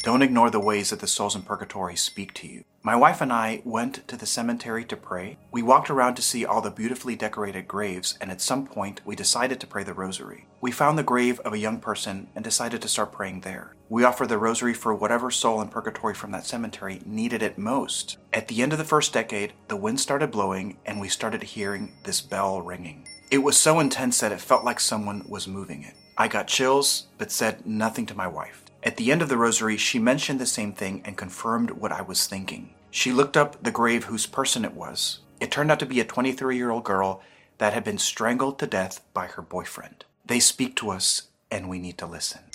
Don't ignore the ways that the souls in purgatory speak to you. My wife and I went to the cemetery to pray. We walked around to see all the beautifully decorated graves, and at some point, we decided to pray the rosary. We found the grave of a young person and decided to start praying there. We offered the rosary for whatever soul in purgatory from that cemetery needed it most. At the end of the first decade, the wind started blowing, and we started hearing this bell ringing. It was so intense that it felt like someone was moving it. I got chills, but said nothing to my wife. At the end of the rosary, she mentioned the same thing and confirmed what I was thinking. She looked up the grave whose person it was. It turned out to be a 23-year-old girl that had been strangled to death by her boyfriend. They speak to us, and we need to listen.